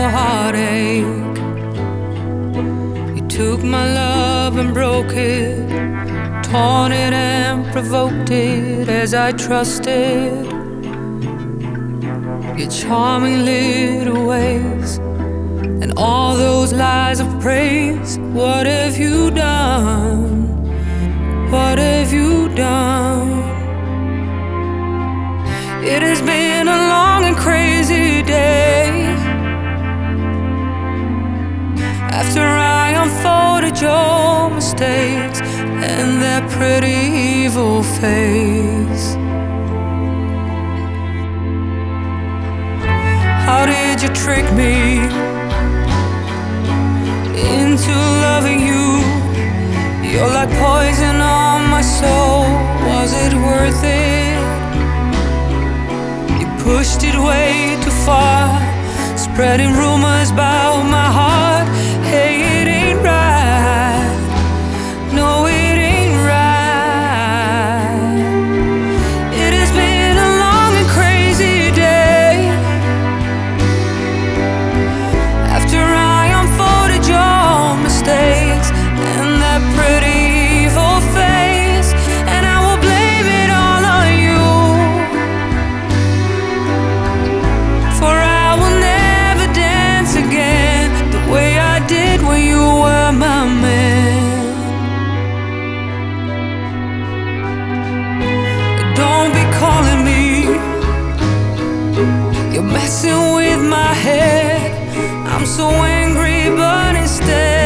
heartache. You took my love and broke it, torn it and provoked it as I trusted your charming little ways and all those lies of praise. What have you done? What have you done? It has been a long and crazy day. After I unfolded your mistakes and that pretty evil face. How did you trick me into loving you? You're like poison on my soul. Was it worth it? You pushed it way too far, spreading rumors about my heart. Hey, it ain't right. No, it ain't right. It has been a long and crazy day. After I unfolded your mistakes and that pretty evil face, and I will blame it all on you. For I will never dance again the way I did when you were my man. Don't be calling me, you're messing with my head. I'm so angry, but instead